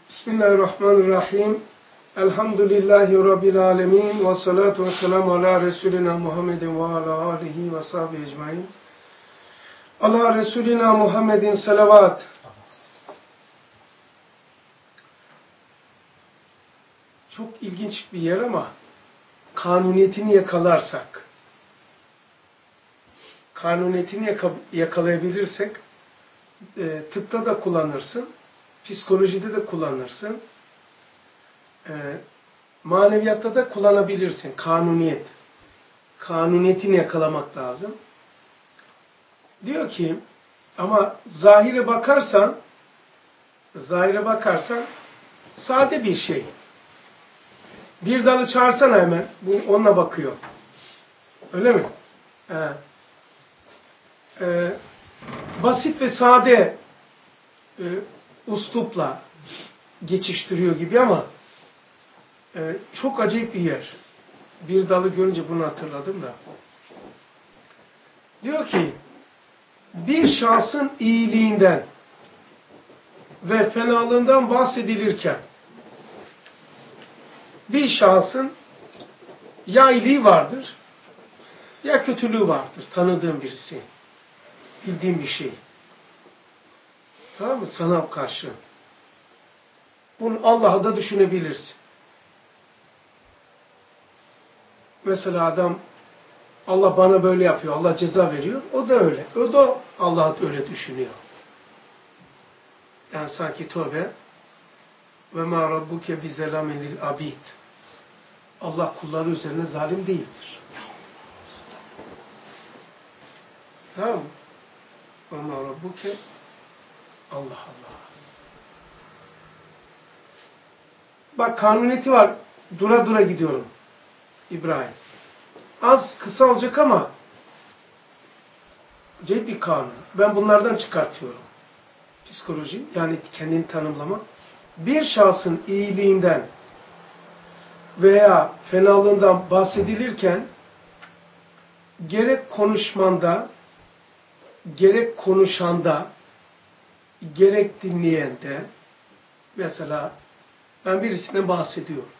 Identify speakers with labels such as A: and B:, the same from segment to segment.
A: Bismillahirrahmanirrahim. Elhamdülillahi Rabbil alemin. Ve salatu ve selamu ala Resulina Muhammedin ve ala alihi ve sahbihi ecmain. Allah Resulina Muhammedin salavat. Çok ilginç bir yer ama kanuniyetini yakalarsak, kanuniyetini yakalayabilirsek tıpta da kullanırsın, psikolojide de kullanırsın, maneviyatta da kullanabilirsin. Kanuniyet. Kanuniyetini yakalamak lazım. Diyor ki ama zahire bakarsan sade bir şey. Bir dalı çağırsana hemen. Bu onunla bakıyor. Öyle mi? Basit ve sade uslupla geçiştiriyor gibi ama çok acayip bir yer. Bir dalı görünce bunu hatırladım da. Diyor ki bir şahsın iyiliğinden ve fenalığından bahsedilirken bir şahsın ya iyiliği vardır ya kötülüğü vardır. Tanıdığın birisi. Bildiğin bir şey. Tamam mı? Sana karşı. Bunu Allah'a da düşünebilirsin. Mesela adam Allah bana böyle yapıyor, Allah ceza veriyor. O da öyle. O da Allah öyle düşünüyor. Yani sanki tövbe ve ma rabbuke bi zelamin lil abid. Allah kulları üzerine zalim değildir. Tamam mı? Ve ma rabbuke Allah Allah. Bak kanuniyeti var. Dura dura gidiyorum. İbrahim. Az kısa olacak ama acayip bir kanun. Ben bunlardan çıkartıyorum. Psikoloji yani kendini tanımlama. Bir şahsın iyiliğinden veya fenalığından bahsedilirken gerek konuşmanda, gerek konuşanda, gerek dinleyende mesela ben birisinden bahsediyorum.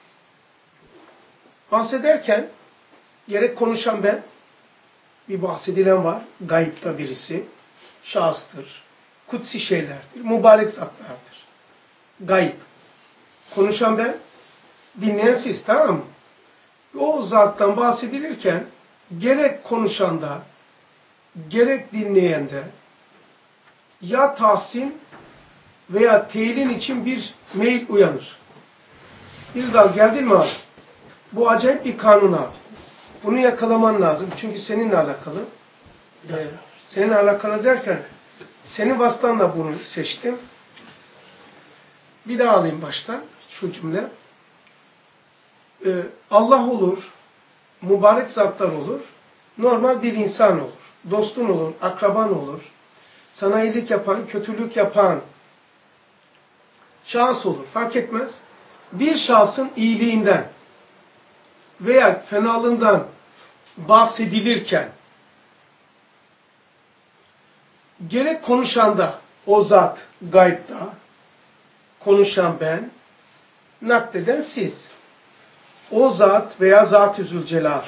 A: Bahsederken gerek konuşan ben, bir bahsedilen var, gayipta birisi, şahıstır, kutsi şeylerdir, mübarek zatlardır. Gayip. Konuşan ben, dinleyen siz, tamam mı? O zattan bahsedilirken gerek konuşanda, gerek dinleyende ya tahsin veya teyilin için bir meyil uyanır. Bir dal geldin mi abi? Bu acayip bir kanun abi. Bunu yakalaman lazım. Çünkü seninle alakalı. Seninle alakalı derken senin vasıtanla bunu seçtim. Bir daha alayım baştan şu cümle. Allah olur, mübarek zatlar olur, normal bir insan olur, dostun olur, akraban olur, sana iyilik yapan, kötülük yapan şahıs olur, fark etmez. Bir şahsın iyiliğinden veya fenalığından bahsedilirken gerek konuşanda o zat gaybda, konuşan ben, nakleden siz. O zat veya Zat-ı Zülcelal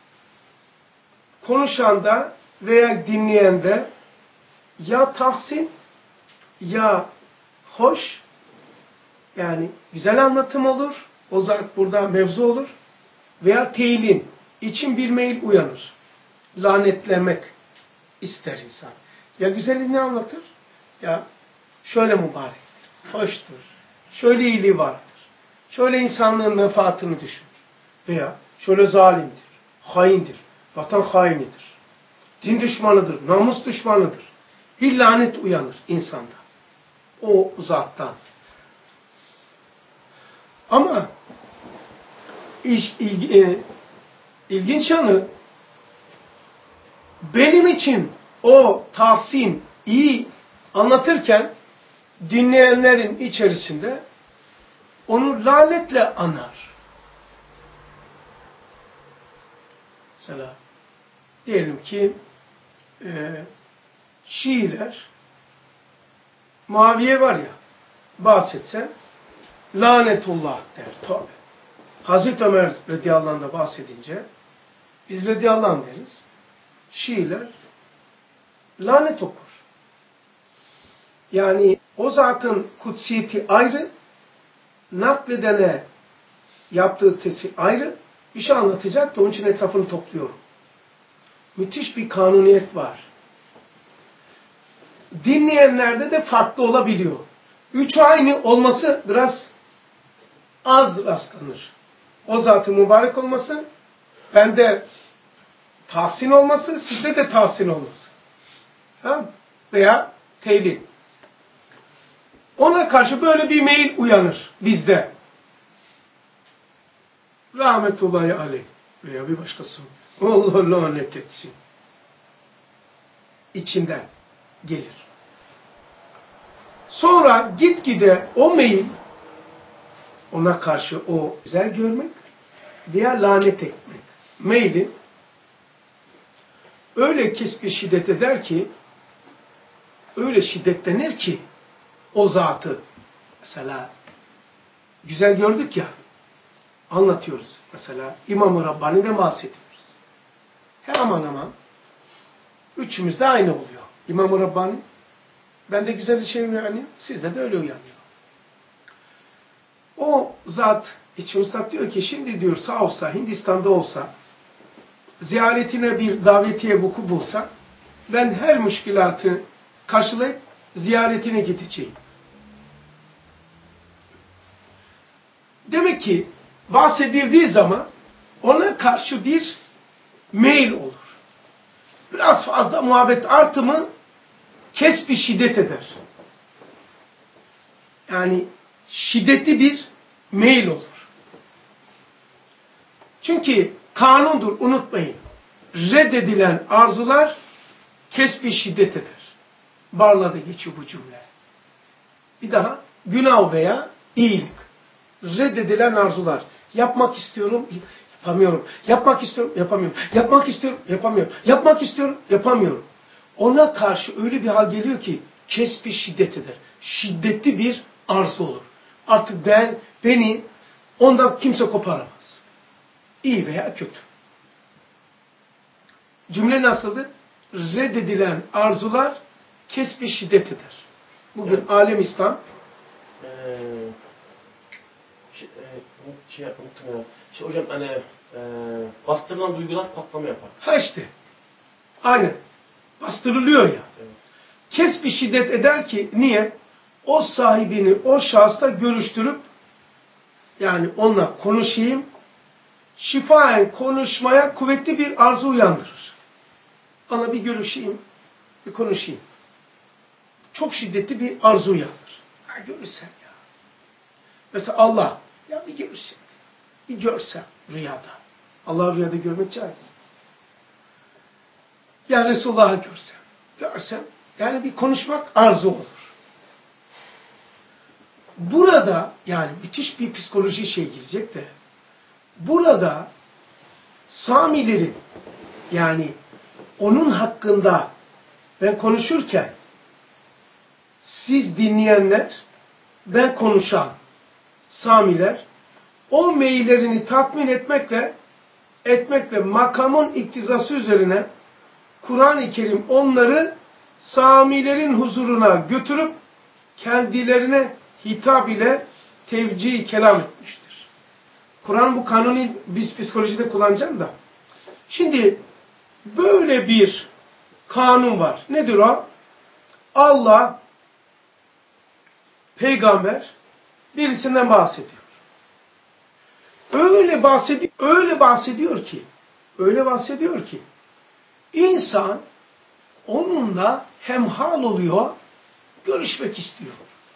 A: konuşanda veya dinleyende ya tahsin ya hoş yani güzel anlatım olur. O zat burada mevzu olur. Veya teyilin için bir meyil uyanır. Lanetlemek ister insan. Ya güzelliğini anlatır ya şöyle mübarektir, hoştur, şöyle iyiliği vardır, şöyle insanlığın menfaatini düşünür veya şöyle zalimdir, haindir, vatan hainidir, din düşmanıdır, namus düşmanıdır. Bir lanet uyanır insanda. O zattan. Ama ilginç yanı benim için o tahsin iyi anlatırken dinleyenlerin içerisinde onu lanetle anar. Mesela diyelim ki Şiiler Muaviye var ya bahsetsen Lanetullah der. Tabi. Hazreti Ömer radıyallahu anh'da bahsedince biz radıyallahu anh deriz. Şiiler lanet okur. Yani o zatın kutsiyeti ayrı, nakledene yaptığı tesi ayrı. Bir şey anlatacak da onun için etrafını topluyorum. Müthiş bir kanuniyet var. Dinleyenlerde de farklı olabiliyor. Üç aynı olması biraz az rastlanır. O zatın mübarek olması, bende tahsin olması, sizde de tahsin olması. Tamam? Veya teylil. Ona karşı böyle bir meyil uyanır bizde. Rahmetullahi aleyh veya bir başkası. Allah lanet etsin. İçinden gelir. Sonra gitgide o meyil, ona karşı o güzel görmek veya lanet etmek meyli öyle kesbi şiddet eder ki, öyle şiddetlenir ki o zatı, mesela güzel gördük ya, anlatıyoruz. Mesela İmam-ı Rabbani'den bahsediyoruz. Aman aman üçümüzde aynı oluyor. İmam-ı Rabbani, bende güzel bir şey uyanıyor, sizde de öyle uyanıyor. O zat İçin Üstad diyor ki, şimdi diyor sağ olsa, Hindistan'da olsa, ziyaretine bir davetiye vuku bulsa, ben her müşkilatı karşılayıp ziyaretine gideceğim. Demek ki bahsedildiği zaman ona karşı bir meyil olur. Biraz fazla muhabbet artımı kesbi şiddet eder. Yani şiddetli bir meyil olur. Çünkü kanundur, unutmayın. Reddedilen arzular kesbi şiddet eder. Barla'da geçiyor bu cümle. Bir daha, günah veya iyilik. Reddedilen arzular. Yapmak istiyorum, yapamıyorum. Yapmak istiyorum, yapamıyorum. Yapmak istiyorum, yapamıyorum. Yapmak istiyorum, yapamıyorum. Ona karşı öyle bir hal geliyor ki kesbi şiddet eder. Şiddetli bir arzu olur. Artık beni ondan kimse koparamaz. İyi veya kötü. Cümle nasıldır? Reddedilen arzular kesbi şiddet eder. Bugün yani, alem İslam
B: hocam hani bastırılan duygular patlama yapar.
A: Ha işte. Aynen. Bastırılıyor ya. Evet. Kesbi şiddet eder ki niye? O sahibini o şahısla görüştürüp yani onunla konuşayım, şifaen konuşmaya kuvvetli bir arzu uyandırır. Ona bir görüşeyim, bir konuşayım. Çok şiddetli bir arzu uyandır. Ha görürsem ya. Mesela Allah, ya bir görürsem, bir görsem rüyada. Allah'ı rüyada görmek caiz. Ya Resulullah'ı görsem, yani bir konuşmak arzu olur. Burada yani müthiş bir psikoloji girecek de, burada Samilerin yani onun hakkında ben konuşurken siz dinleyenler, ben konuşan Samiler o meyillerini tatmin etmekle makamın iktizası üzerine Kur'an-ı Kerim onları Samilerin huzuruna götürüp kendilerine hitap ile tevcih kelam etmiştir. Kur'an bu kanunu biz psikolojide kullanacağım da. Şimdi böyle bir kanun var. Nedir o? Allah, peygamber birisinden bahsediyor. Öyle bahsediyor ki insan onunla hemhal oluyor, görüşmek istiyor.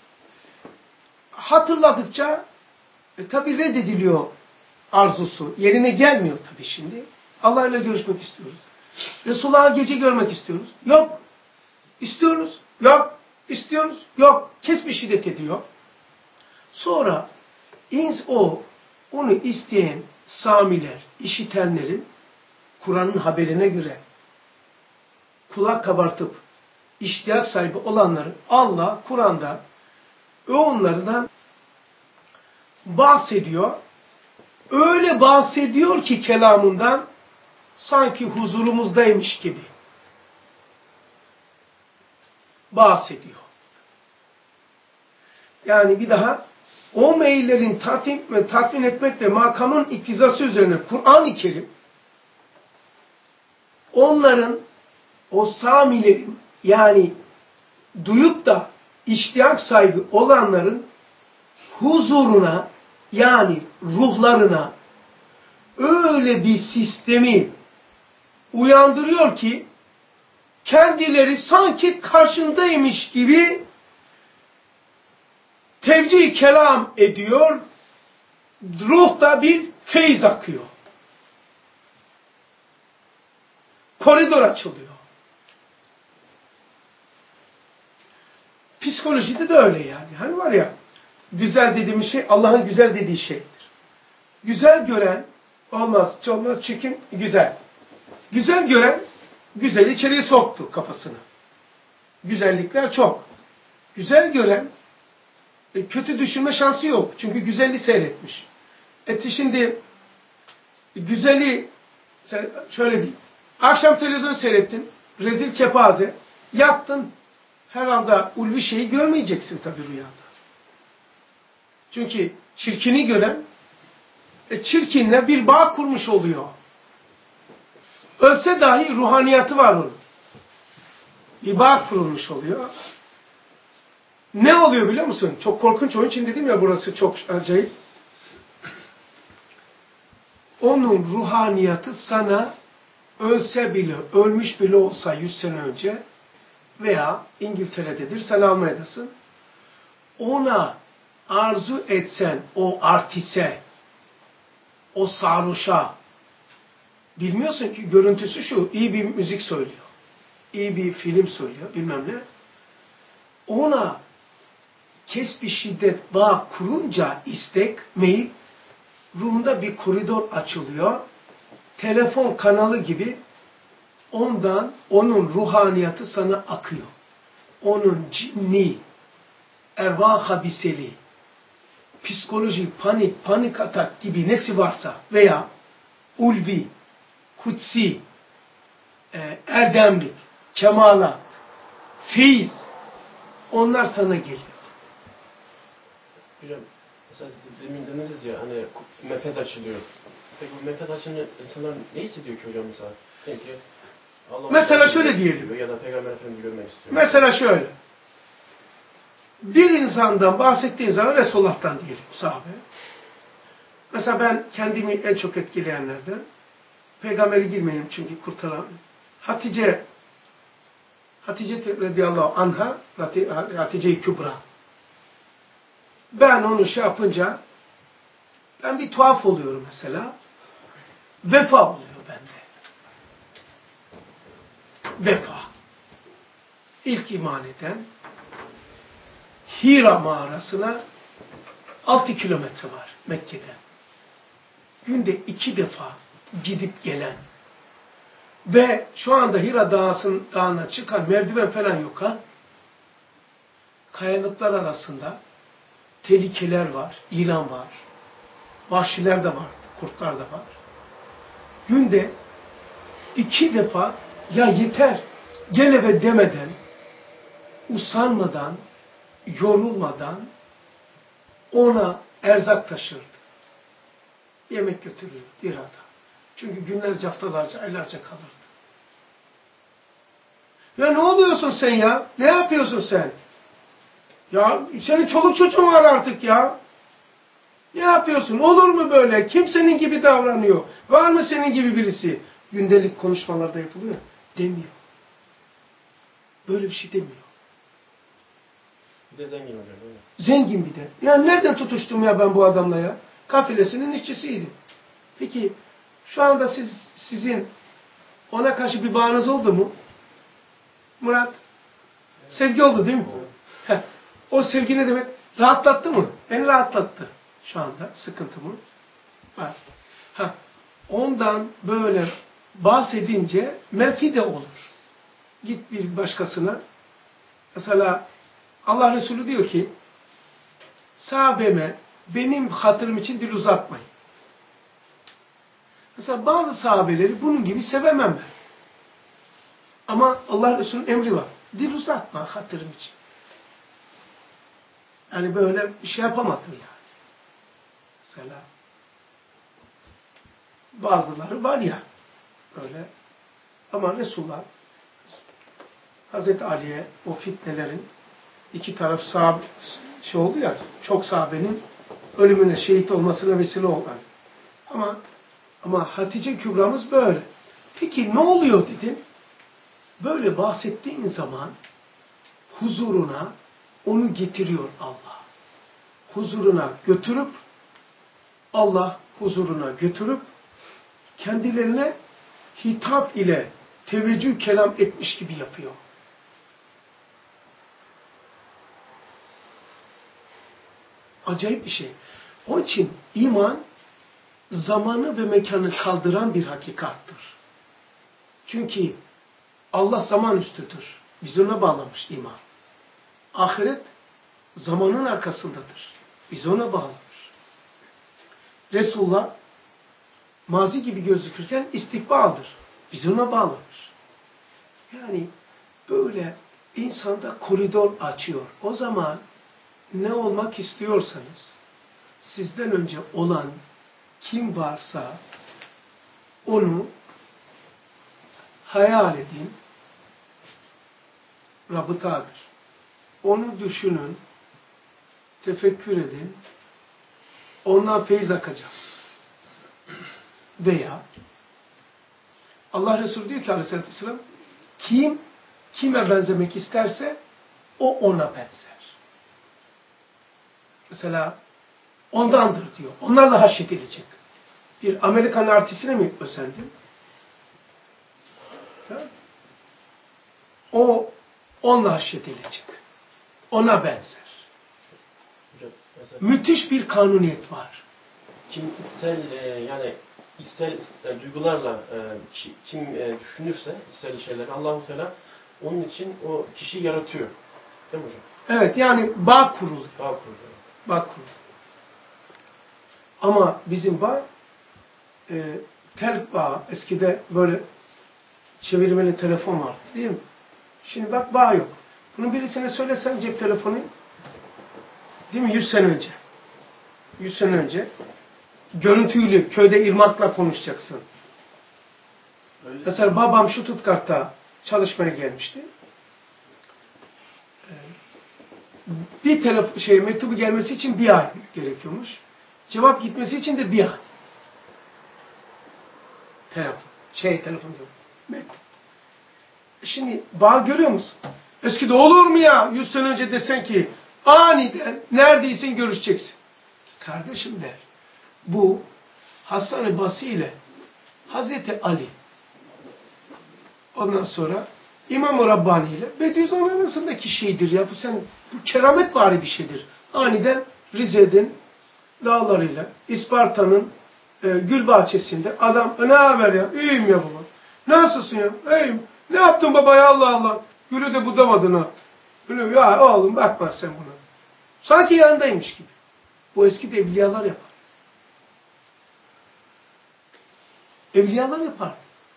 A: Hatırladıkça tabi reddediliyor arzusu. Yerine gelmiyor tabi şimdi. Allah ile görüşmek istiyoruz. Resulullah'ı gece görmek istiyoruz. Yok. İstiyoruz. Yok. İstiyoruz. Yok. Kesbi şiddet ediyor. Sonra onu isteyen Samiler, işitenlerin Kur'an'ın haberine göre kulak kabartıp iştiyak sahibi olanları Allah Kur'an'da onlardan bahsediyor. Öyle bahsediyor ki kelamından sanki huzurumuzdaymış gibi bahsediyor. Yani bir daha o meyillerin tatmin etmek ve makamın iktizası üzerine Kur'an-ı Kerim onların, o samilerin yani duyup da iştiyak sahibi olanların huzuruna yani ruhlarına öyle bir sistemi uyandırıyor ki kendileri sanki karşındaymış gibi tevcih kelam ediyor, ruhta bir feyz akıyor. Koridor açılıyor. Psikolojide de öyle yani. Hani var ya, güzel dediğimiz şey Allah'ın güzel dediği şeydir. Güzel gören olmaz, çirkin, güzel. Güzel gören, güzel içeriye soktu kafasına. Güzellikler çok. Güzel gören, kötü düşünme şansı yok. Çünkü güzelliği seyretmiş. Şimdi güzeli, şöyle diyeyim. Akşam televizyon seyrettin, rezil kepaze, yattın, herhalde ulvi şeyi görmeyeceksin tabii rüyada. Çünkü çirkini gören, çirkinle bir bağ kurmuş oluyor. Ölse dahi ruhaniyatı var onun. Bir bağ kurulmuş oluyor. Ne oluyor biliyor musun? Çok korkunç, onun için dedim ya burası çok acayip. Onun ruhaniyatı sana ölse bile, ölmüş bile olsa 100 sene önce veya İngiltere'dedir, sen Almanya'dasın. Ona arzu etsen o artise, o sarhoşa, bilmiyorsun ki görüntüsü şu, iyi bir müzik söylüyor, iyi bir film söylüyor, bilmem ne. Ona kesbi şiddet bağ kurunca istek, meyil, ruhunda bir koridor açılıyor. Telefon kanalı gibi ondan, onun ruhaniyatı sana akıyor. Onun cinni, ervah habiseli, psikoloji, panik atak gibi nesi varsa veya ulvi, kutsi, erdemlik, kemalat, feyiz, onlar sana geliyor.
B: Hocam, mesela demin dediniz ya hani mefed açılıyor. Peki bu mefed açınca insanlar ne hissediyor ki hocam mesela? Çünkü Allah
A: mesela şöyle diyelim.
B: Ya da Peygamber Efendimiz'i görmek istiyor.
A: Mesela şöyle. Bir insandan bahsettiğin zaman Resulullah'tan diyelim sahabe. Mesela ben kendimi en çok etkileyenlerden, peygamberi girmeyelim çünkü kurtaran, Hatice radıyallahu anha, Hatice-i Kübra. Ben onu şey yapınca, ben bir tuhaf oluyorum mesela. Vefa oluyor bende. Vefa. İlk iman eden, Hira mağarasına 6 kilometre var Mekke'den. Günde 2 defa gidip gelen ve şu anda Hira dağına çıkan merdiven falan yok ha. Kayalıklar arasında tehlikeler var, ilan var, vahşiler de var, kurtlar da var. Günde 2 defa ya yeter gel eve demeden, usanmadan, yorulmadan ona erzak taşırdı. Yemek götürürdü Hira'da. Çünkü günlerce, haftalarca, aylarca kalırdı. Ya ne oluyorsun sen ya? Ne yapıyorsun sen? Ya senin çoluk çocuğun var artık ya. Ne yapıyorsun? Olur mu böyle? Kim senin gibi davranıyor? Var mı senin gibi birisi? Gündelik konuşmalarda yapılıyor. Demiyor. Böyle bir şey demiyor.
B: Bir de zengin hocam öyle.
A: Zengin bir de. Ya nereden tutuştum ya ben bu adamla ya? Kafilesinin işçisiydim. Peki şu anda sizin ona karşı bir bağınız oldu mu? Murat? Sevgi oldu değil mi? Heh. O sevgi ne demek? Rahatlattı mı? Beni rahatlattı. Şu anda sıkıntımı var. Ondan böyle bahsedince menfi de olur. Git bir başkasına. Mesela Allah Resulü diyor ki sahabeme benim hatırım için dil uzatmayın. Mesela bazı sahabeleri bunun gibi sevemem ben. Ama Allah Resulü'nün emri var. Dil uzatma hatırım için. Yani böyle bir şey yapamadım yani. Mesela bazıları var ya böyle. Ama Resulullah Hazreti Ali'ye o fitnelerin iki taraf şey oldu ya, çok sahabenin ölümüne, şehit olmasına vesile olan. Ama Hatice Kübra'mız böyle. Peki ne oluyor dedin? Böyle bahsettiğin zaman huzuruna onu getiriyor Allah. Huzuruna götürüp Allah huzuruna götürüp kendilerine hitap ile teveccüh kelam etmiş gibi yapıyor. Acayip bir şey. Onun için iman zamanı ve mekanı kaldıran bir hakikattır. Çünkü Allah zaman üstüdür. Biz ona bağlamış iman. Ahiret zamanın arkasındadır. Biz ona bağlamış. Resulullah mazi gibi gözükürken istikbaldır. Biz ona bağlamış. Yani böyle insanda koridor açıyor. O zaman ne olmak istiyorsanız sizden önce olan kim varsa onu hayal edin. Rabıtadır. Onu düşünün. Tefekkür edin. Ondan feyiz akacak. Veya Allah Resulü diyor ki Aleyhisselatü Vesselam kim kime benzemek isterse o ona benzer. Mesela ondandır diyor. Onlarla haşret edilecek. Bir Amerikan artistine mi özendin? Tamam. O onunla haşret edilecek. Ona benzer.
B: Hocam,
A: müthiş bir kanuniyet var.
B: Kim içsel duygularla kim düşünürse içsel şeyler Allah-u Teala onun için o kişiyi yaratıyor. Değil mi hocam?
A: Evet, yani bağ kuruluyor.
B: Bağ kuruluyor.
A: Bağ kuruluyor. Ama bizim bağ tel bağ. Eskide böyle çevirmeli telefon vardı değil mi? Şimdi bak bağ yok. Bunu birisine söylesen cep telefonu değil mi? 100 sene önce. 100 sene önce görüntülü köyde irmakla konuşacaksın. Öyle mesela babam Stuttgart'ta çalışmaya gelmişti. Bir mektubu gelmesi için bir ay gerekiyormuş. Cevap gitmesi için de bir ay. Telefon diyor. Mektup. Şimdi bağ görüyor musun? Eskide olur mu ya? 100 sene önce desen ki aniden neredeysen görüşeceksin. Kardeşim der. Bu Hasan-ı Basri ile Hazreti Ali ondan sonra İmam-ı Rabbani ile Bediüzzaman arasındaki şeydir ya. Bu keramet vari bir şeydir. Aniden Rize'nin dağlarıyla İsparta'nın gül bahçesinde adam ne haber ya? İyiyim ya baba. Nasılsın ya? İyiyim. Ne yaptın baba ya Allah Allah? Gülü de budamadın ha. Gülü, ya oğlum bakma sen buna. Sanki yanındaymış gibi. Bu eski de evliyalar yapar. Evliyalar yapardı.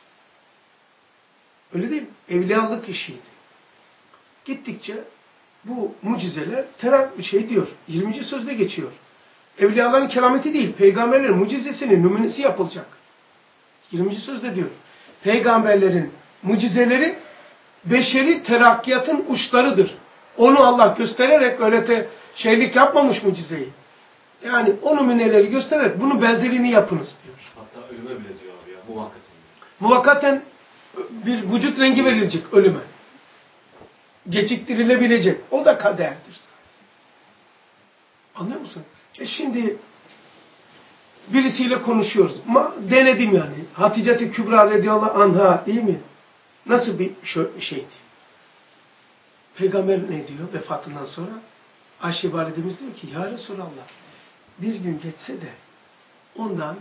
A: Öyle değil mi? Evliyalık işiydi. Gittikçe bu mucizeler diyor. 20. sözde geçiyor. Evliyaların kerameti değil, peygamberlerin mucizesinin numunesi yapılacak. 20. sözde diyor. Peygamberlerin mucizeleri beşeri terakkiyatın uçlarıdır. Onu Allah göstererek öyle şeylik yapmamış mucizeyi. Yani o numuneleri göstererek bunun benzerini yapınız diyor.
C: Hatta ölüme bile diyor abi ya, muvakkaten.
A: Muvakkaten bir vücut rengi verilecek ölüme. Geciktirilebilecek. O da kaderdir. Anlıyor musun? Şimdi birisiyle konuşuyoruz. Denedim yani. Hatice-i Kübra radıyallahu anha değil mi? Nasıl bir şeydi? Peygamber ne diyor vefatından sonra? Ayşe validemiz diyor ki ya Resulallah bir gün geçse de ondan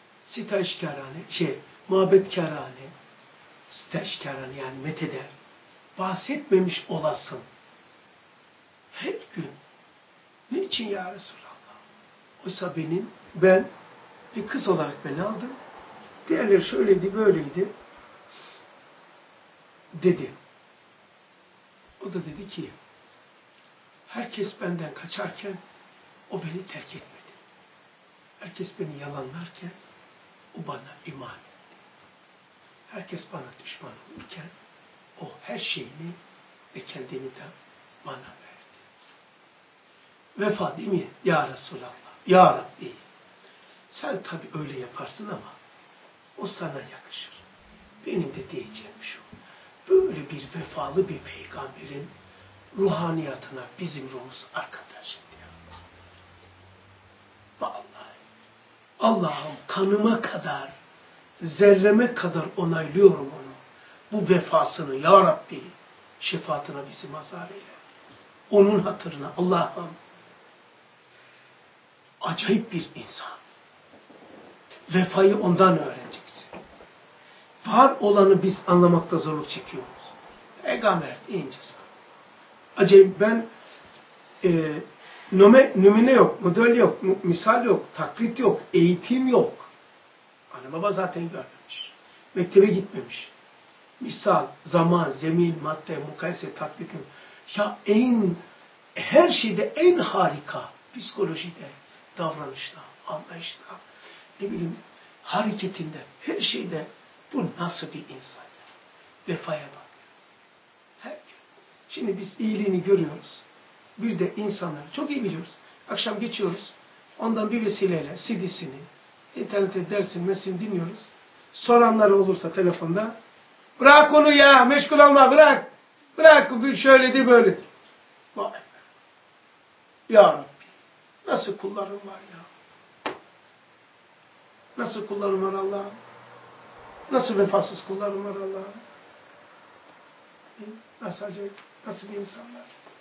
A: muhabbetkârane sitaşkârane yani metheder bahsetmemiş olasın. Her gün. Niçin ya Resulallah? Oysa ben bir kız olarak beni aldım. Diğerleri şöyleydi, böyleydi. Dedi. O da dedi ki, herkes benden kaçarken o beni terk etmedi. Herkes beni yalanlarken o bana iman etti. Herkes bana düşman olurken o her şeyini ve kendini de bana verdi. Vefa değil mi? Ya Resulallah, Ya Rabbi. Sen tabii öyle yaparsın ama o sana yakışır. Benim de diyeceğim şu. Böyle bir vefalı bir peygamberin ruhaniyatına bizim ruhumuz arkadaş diyor. Vallahi Allah'ım kanıma kadar, zerreme kadar onaylıyorum onu. Bu vefasını ya Rabbi şefaatine bizi mazhar eyle. Onun hatırına Allah'ım acayip bir insan. Vefayı ondan öğreneceksin. Var olanı biz anlamakta zorluk çekiyoruz. Peygamber deyince sana. Acayip ben numune yok, model yok, misal yok, taklit yok, eğitim yok. Anne baba zaten görmemiş. Mektebe gitmemiş. Misal, zaman, zemin, madde, mukayese, taklit. Ya her şeyde en harika psikolojide, davranışta, anlayışta, ne bileyim hareketinde, her şeyde bu nasıl bir insan? Vefaya bak. Şimdi biz iyiliğini görüyoruz. Bir de insanları çok iyi biliyoruz. Akşam geçiyoruz. Ondan bir vesileyle CD'sini, internette dersini dinliyoruz. Soranları olursa telefonda bırak onu ya, meşgul olma, bırak. Bırak, bir şöyledir, böyledir. Vay be. Ya Rabbi, nasıl kullarım var ya. Nasıl kullarım var Allah'ım. Nasıl vefasız kullarım var Allah'ım. Nasıl acayip, nasıl bir insanlar.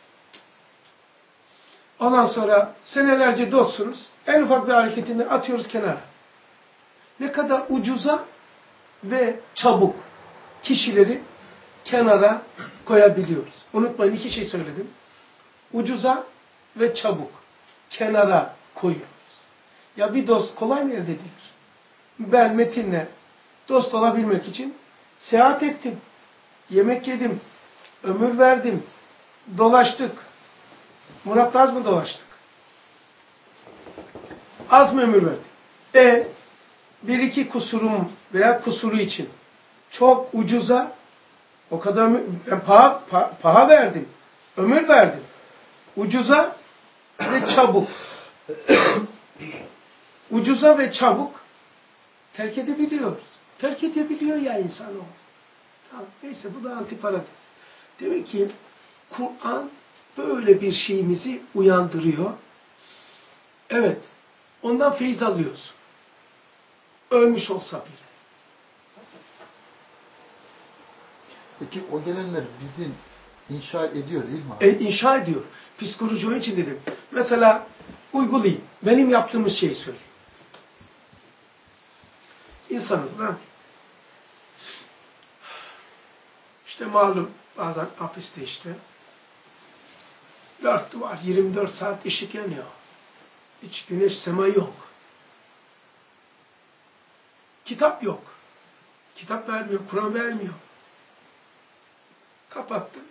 A: Ondan sonra senelerce dostsunuz. En ufak bir hareketinden atıyoruz kenara. Ne kadar ucuza ve çabuk kişileri kenara koyabiliyoruz. Unutmayın, iki şey söyledim. Ucuza ve çabuk kenara koyuyoruz. Ya bir dost kolay mı elde edilir? Ben Metin'le dost olabilmek için seyahat ettim. Yemek yedim. Ömür verdim. Dolaştık. Murat'la az mı dolaştık? Az mı ömür verdik? Bir iki kusurum veya kusuru için çok ucuza o kadar ben paha verdim. Ömür verdim. Ucuza ve çabuk. Ucuza ve çabuk terk edebiliyoruz. Terk edebiliyor ya insan o. Tamam, neyse bu da antiparantez. Demek ki Kur'an böyle bir şeyimizi uyandırıyor. Evet, ondan feyiz alıyoruz. Ölmüş olsa bile.
D: Peki o gelenler bizi inşa ediyor değil mi abi?
A: İnşa ediyor. Psikoloji onun için dedim. Mesela uygulayayım. Benim yaptığımız şeyi söyleyeyim. İnsanız lan. İşte malum bazen hapiste işte. 4 duvar, 24 saat ışık yanıyor. Hiç güneş, sema yok. Kitap yok. Kitap vermiyor, Kur'an vermiyor. Kapattım.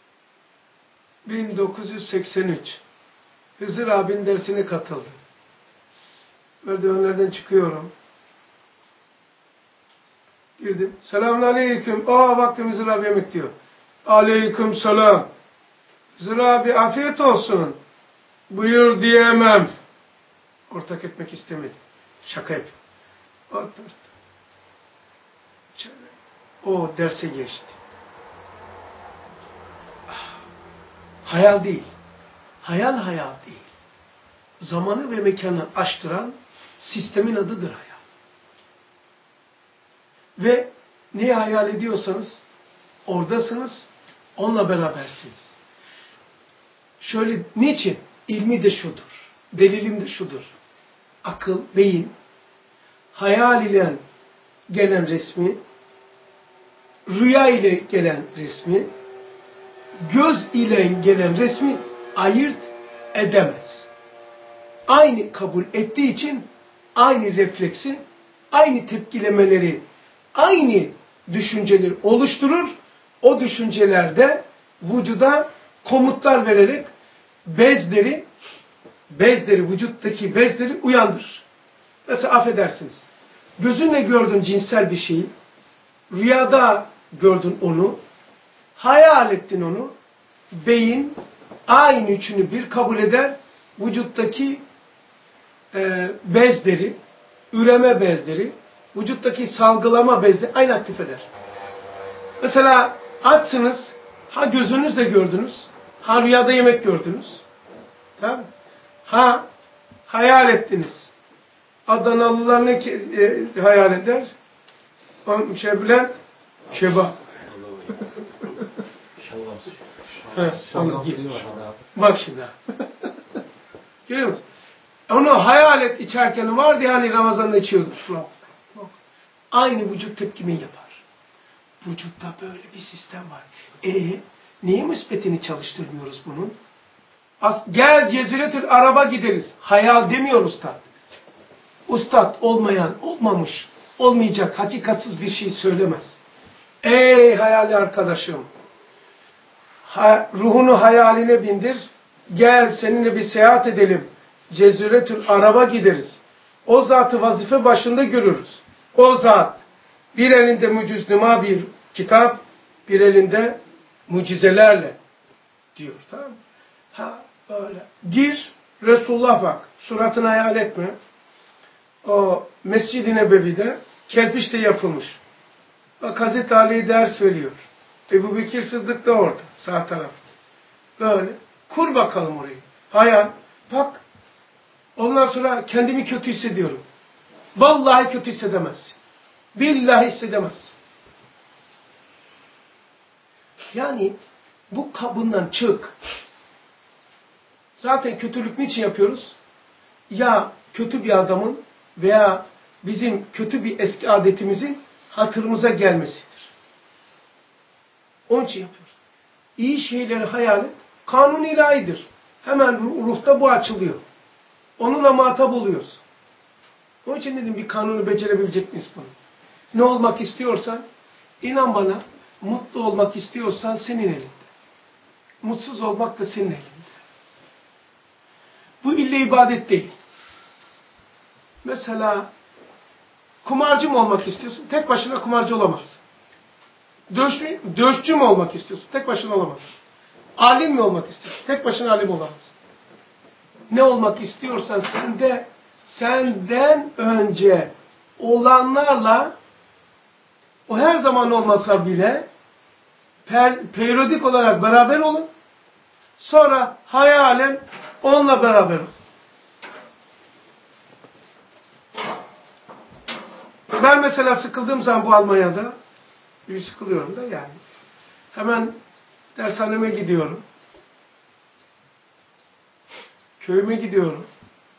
A: 1983. Hızır abinin dersine katıldım. Merdivenlerden çıkıyorum. Girdim. Selamünaleyküm. Baktım Hızır abi yemek diyor. Aleyküm selam. Hızır abi afiyet olsun. Buyur diyemem. Ortak etmek istemedim. Şaka yapayım. Ort. O derse geçti. Hayal değil. Hayal değil. Zamanı ve mekanı aştıran sistemin adıdır hayal. Ve neyi hayal ediyorsanız oradasınız, onunla berabersiniz. Şöyle, niçin? İlmi de şudur, delilim de şudur. Akıl, beyin, hayal ile gelen resmi, rüya ile gelen resmi, göz ile gelen resmi ayırt edemez. aynı kabul ettiği için aynı refleksi, aynı tepkilemeleri, aynı düşünceleri oluşturur. O düşüncelerde vücuda komutlar vererek bezleri, vücuttaki bezleri uyandırır. Mesela affedersiniz, gözünle gördün cinsel bir şeyi, rüyada gördün onu, hayal ettin onu, beyin aynı üçünü bir kabul eder, vücuttaki bezleri, üreme bezleri, vücuttaki salgılama bezleri aynı aktif eder. Mesela açsınız, ha gözünüzle gördünüz, ha rüyada yemek gördünüz, tamam mı? Ha hayal ettiniz. Adanalılar ne hayal eder? Bülent, şeba.
D: Şalgam suyu var abi.
A: Bak şimdi. Görüyor musun? Onu hayal et içerken vardı ya hani Ramazan'da içiyorduk. Aynı vücut tepkimi yapar. Vücutta böyle bir sistem var. Niye müspetini çalıştırmıyoruz bunun? Gel Ceziretül Arab'a gideriz. Hayal demiyor ustad. Ustad olmayan, olmamış, olmayacak, hakikatsiz bir şey söylemez. Ey hayali arkadaşım! Ruhunu hayaline bindir. Gel seninle bir seyahat edelim. Ceziretül Arab'a gideriz. O zatı vazife başında görürüz. O zat bir elinde mücüznüma bir kitap, bir elinde mucizelerle diyor. Tamam mı? Ha böyle. Gir, Resulullah bak. Suratını hayal etme. O Mescid-i Nebevi'de kerpiçte yapılmış. Bak Hazreti Ali ders veriyor. Ebu Bekir Sıddık da orada. Sağ tarafta. Böyle. Kur bakalım orayı. Hayal. Bak. Ondan sonra kendimi kötü hissediyorum. Vallahi kötü hissedemezsin. Billahi hissedemezsin. Yani bu kabından çık. Zaten kötülük niçin yapıyoruz? Ya kötü bir adamın veya bizim kötü bir eski adetimizin hatırımıza gelmesidir. Onun için yapıyoruz. İyi şeyleri hayal et. Kanun ilahidir. Hemen ruhta bu açılıyor. Onunla muhatap oluyoruz. Onun için dedim bir kanunu becerebilecek miyiz bunu? Ne olmak istiyorsan, inan bana, mutlu olmak istiyorsan senin elinde. Mutsuz olmak da senin elinde. Bu ille ibadet değil. Mesela kumarcı mı olmak istiyorsun? Tek başına kumarcı olamazsın. Dövüşçü mü olmak istiyorsun? Tek başına olamazsın. Alim mi olmak istiyorsun? Tek başına alim olamazsın. Ne olmak istiyorsan senden önce olanlarla o her zaman olmasa bile periyodik olarak beraber olun. Sonra hayalen onunla beraber olun. Ben mesela sıkıldığım zaman bu Almanya'da bir sıkılıyorum da yani. Hemen dershaneme gidiyorum. Köyüme gidiyorum.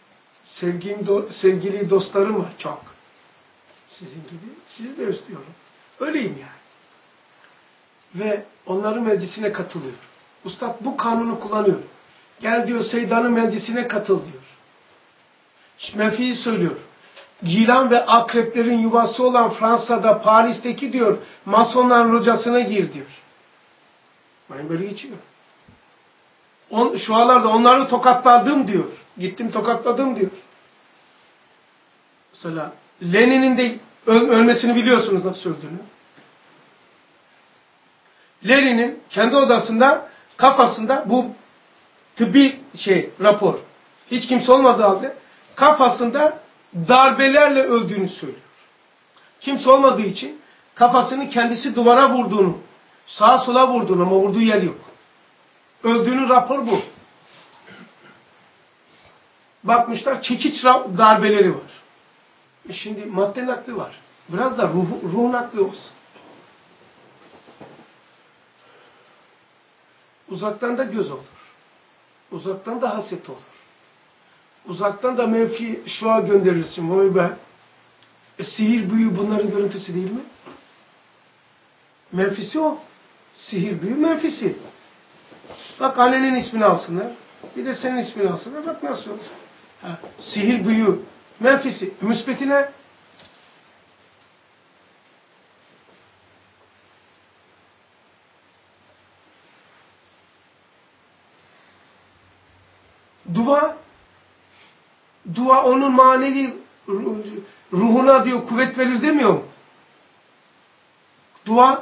A: Sevgili dostlarım var çok. Sizin gibi. Sizi de özlüyorum. Öyleyim yani. Ve onların meclisine katılıyor. Ustad bu kanunu kullanıyor. Gel diyor Seydan'ın meclisine katıl diyor. Menfi'yi söylüyor. Yılan ve akreplerin yuvası olan Fransa'da, Paris'teki diyor, Masonların locasına gir diyor. Ben böyle geçiyor. Şu aralarda onları tokatladım diyor. Gittim tokatladım diyor. Mesela Lenin'in de ölmesini biliyorsunuz nasıl öldüğünü. Lenin'in kendi odasında, kafasında bu tıbbi rapor. Hiç kimse olmadığı halde kafasında darbelerle öldüğünü söylüyor. Kimse olmadığı için kafasını kendisi duvara vurduğunu, sağa sola vurduğunu ama vurduğu yer yok. Öldüğünün rapor bu. Bakmışlar çekiç darbeleri var. Şimdi madde nakli var. Biraz da ruh nakli olsun. Uzaktan da göz olur. Uzaktan da haset olur. Uzaktan da menfi şua gönderirsin. Vay be. Sihir, büyü bunların görüntüsü değil mi? Menfisi o. Sihir, büyü menfisi. Bak annenin ismini alsınlar. Bir de senin ismini alsınlar. Bak nasıl olur. Sihir, büyü. Menfisi. Müsbetine dua onun manevi ruhuna diyor kuvvet verir demiyor mu? Dua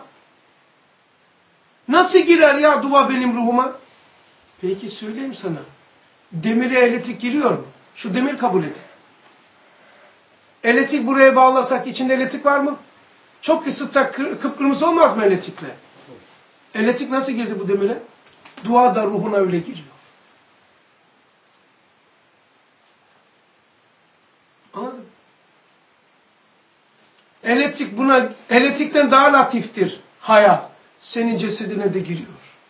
A: nasıl girer ya dua benim ruhuma? Peki söyleyeyim sana. Demire elektrik giriyor mu? Şu demir kabul edin. Elektrik buraya bağlasak içinde elektrik var mı? Çok ısıtsak kıpkırmızı olmaz mı elektrikle? Elektrik nasıl girdi bu demire? Dua da ruhuna öyle giriyor. Anladın mı? Elektrikten daha latiftir hayal. Senin cesedine de giriyor.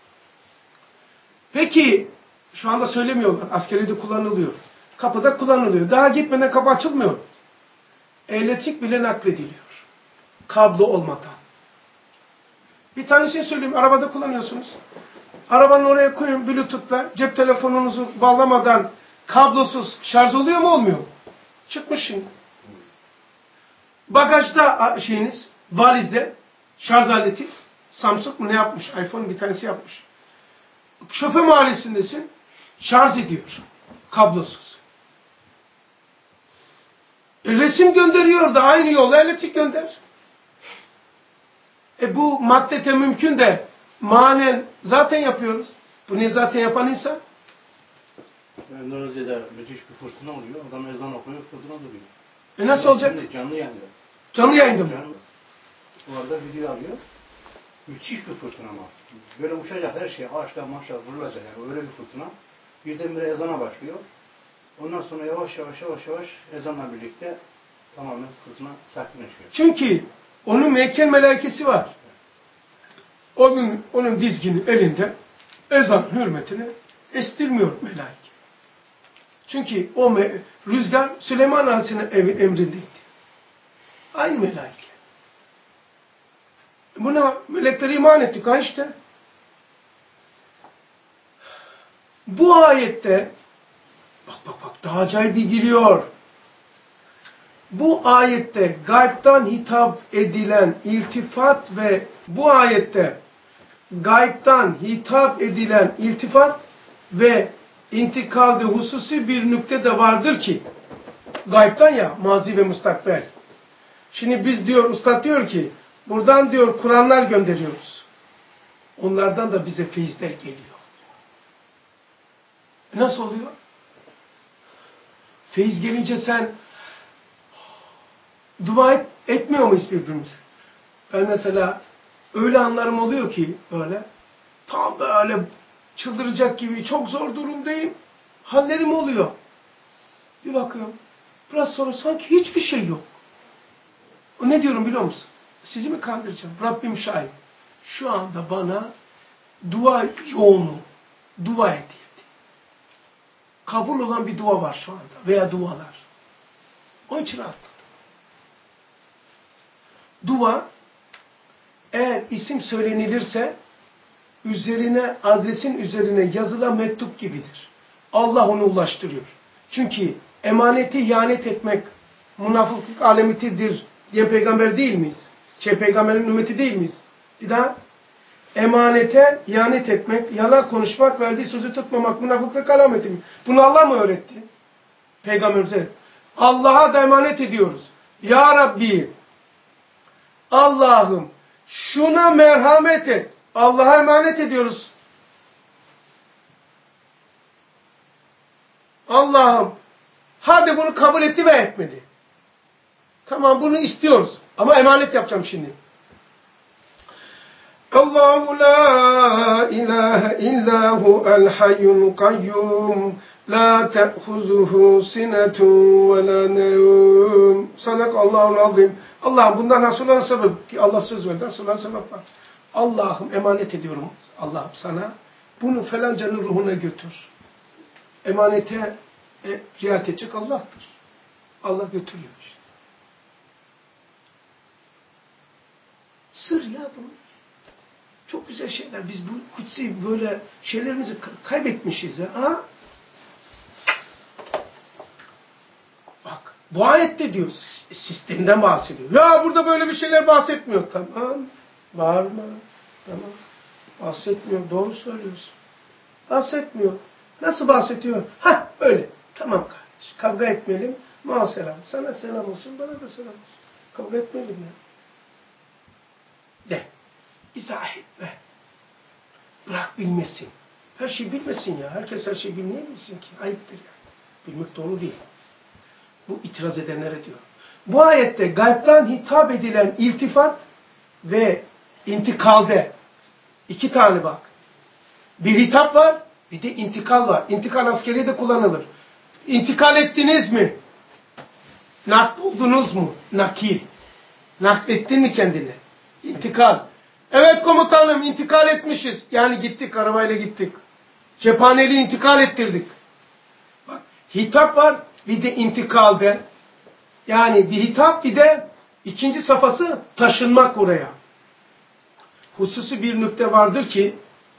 A: Peki, şu anda söylemiyorlar. Askeride kullanılıyor. Kapıda kullanılıyor. Daha gitmeden kapı açılmıyor. Elektrik bile naklediliyor. Kablo olmadan. Bir tanesini söyleyeyim. Arabada kullanıyorsunuz. Arabanın oraya koyun Bluetooth'la. Cep telefonunuzu bağlamadan kablosuz şarj oluyor mu olmuyor mu? Çıkmış şimdi. Bagajda valizde şarj aleti. Samsung mu ne yapmış? iPhone bir tanesi yapmış. Şoför mahallesindesin. Şarj ediyor. Kablosuz. Resim gönderiyor da aynı yolla elektrik gönder. Bu maddete mümkün de manen zaten yapıyoruz. Bunu zaten yapan insan.
E: Endonezya'da müthiş bir fırtına oluyor. Adam ezan okuyor, fırtına duruyor.
A: Nasıl olacak?
E: Canlı yayında.
A: Canlı yayında mı?
E: Bu arada video alıyor. Müthiş bir fırtına ama. Böyle uçacak her şey, ağaçlar maçlar vurulacak yani öyle bir fırtına. Birdenbire ezana başlıyor. Ondan sonra yavaş yavaş ezanla birlikte tamamen fırtına sakinleşiyor.
A: Çünkü onun meykel melaikesi var. Onun dizgini elinde ezan hürmetine estirmiyor melaike. Çünkü o rüzgar Süleyman Aleyhisselam'ın emrindeydi. Aynı melaike. Buna melekleri iman ettik ha işte. Bu ayette bak daha acayip bir geliyor. Bu ayette gaybtan hitap edilen iltifat ve bu ayette gaybtan hitap edilen iltifat ve intikalde hususi bir nükte de vardır ki gaybtan ya mazi ve mustakbel. Şimdi biz diyor ustad diyor ki buradan diyor Kur'anlar gönderiyoruz. Onlardan da bize feyizler geliyor. Nasıl oluyor? Feyiz gelince sen dua etmiyor muyuz birbirimize? Ben mesela öyle anlarım oluyor ki böyle tam böyle çıldıracak gibi çok zor durumdayım. Hallerim oluyor. Bir bakıyorum. Biraz sonra sanki hiçbir şey yok. Ne diyorum biliyor musun? Sizi mi kandıracağım? Rabbim şahit. Şu anda bana dua yoğunluğu, dua edildi. Kabul olan bir dua var şu anda veya dualar. Onun için rahatladım. Dua eğer isim söylenilirse adresin üzerine yazılan mektup gibidir. Allah onu ulaştırıyor. Çünkü emaneti ihanet etmek münafıklık alametidir diyen peygamber değil miyiz? Peygamberin ümmeti değil miyiz? Bir daha emanete ihanet etmek, yalan konuşmak, verdiği sözü tutmamak münafıklık alameti mi? Bunu Allah mı öğretti? Peygamberimize. Allah'a da emanet ediyoruz. Ya Rabbi, Allah'ım şuna merhamet et. Allah'a emanet ediyoruz. Allah'ım hadi bunu kabul etti ve etmedi. Tamam bunu istiyoruz. Ama emanet yapacağım şimdi. Allahu la ilahe illahu el hayyul kayyum la te'huzuhu sinetun ve la nevm. Sadakallahul azim. Allah'ım bundan hasıl olan sebep ki Allah söz verdi. Hasıl olan sebep var. Allah'ım emanet ediyorum Allah'ım sana. Bunu falancanın ruhuna götür. Emanete riayet edecek Allah'tır. Allah götürüyor işte. Sır ya bu. Çok güzel şeyler. Biz bu kutsi böyle şeylerimizi kaybetmişiz ya. Ha? Bu ayette diyor sistemden bahsediyor. Ya burada böyle bir şeyler bahsetmiyor. Tamam. Bağırma. Tamam. Bahsetmiyor. Doğru söylüyorsun. Bahsetmiyor. Nasıl bahsediyor? Hah öyle. Tamam kardeş. Kavga etmeyelim. Selam. Sana selam olsun. Bana da selam olsun. Kavga etmeyelim ya. De. İzah etme. Bırak bilmesin. Her şey bilmesin ya. Herkes her şeyi bilmeyebilsin ki. Ayıptır yani. Bilmek doğru değil. Bu itiraz edenlere diyor. Bu ayette gaybtan hitap edilen iltifat ve intikalde iki tane bak. Bir hitap var, bir de intikal var. İntikal askeri de kullanılır. İntikal ettiniz mi? Nakbuldunuz mu? Nakil. Naklettin mi kendine? İntikal. Evet komutanım intikal etmişiz. Yani gittik, arabayla gittik. Cephaneliği intikal ettirdik. Bak, hitap var, bir de intikalde. Yani bir hitap, bir de ikinci safhası taşınmak oraya. Hususi bir nükte vardır ki,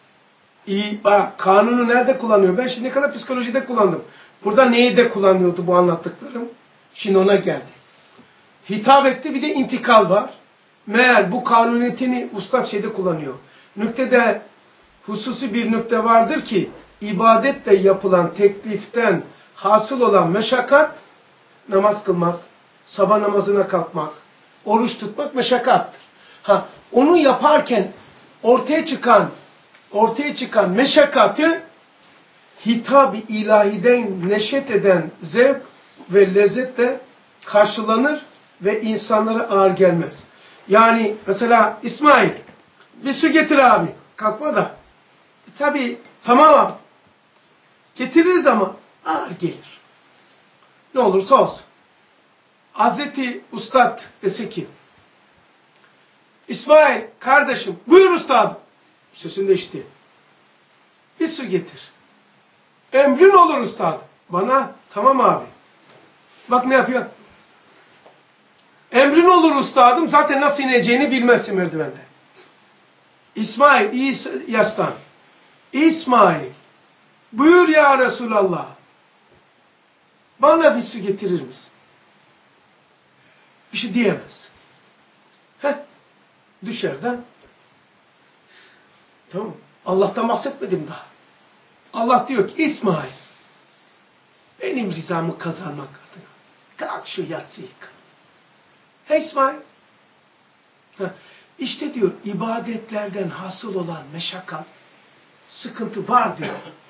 A: bak, kanunu nerede kullanıyor? Ben şimdiye kadar psikolojide kullandım. Burada neyi de kullanıyordu bu anlattıklarım? Şimdi ona geldi. Hitap etti, bir de intikal var. Meğer bu kanuniyetini ustad şeyde kullanıyor. Nüktede hususi bir nükte vardır ki, ibadetle yapılan tekliften hasıl olan meşakkat, namaz kılmak, sabah namazına kalkmak, oruç tutmak meşakkattır. Onu yaparken ortaya çıkan meşakkatı hitap-ı ilahiden neşet eden zevk ve lezzetle karşılanır ve insanlara ağır gelmez. Yani mesela İsmail bir su getir abi. Kalkma da. Tabii tamam getiririz ama ağır gelir. Ne olursa olsun. Hazreti Ustad dese ki İsmail kardeşim buyur ustadım. Sesini de işitti. Bir su getir. Emrin olur ustadım. Bana tamam abi. Bak ne yapıyor. Emrin olur ustadım. Zaten nasıl ineceğini bilmezsin merdivende. İsmail iyi yaslan. İsmail buyur ya Resulallah. Bana bir su getirir misin? Bir şey diyemez. Düşerden. Tamam. Allah'tan bahsetmedim daha. Allah diyor ki İsmail benim rızamı kazanmak adına kalk şu yatsıyı kıl. Hey İsmail. İşte diyor ibadetlerden hasıl olan meşakkat, sıkıntı var diyor.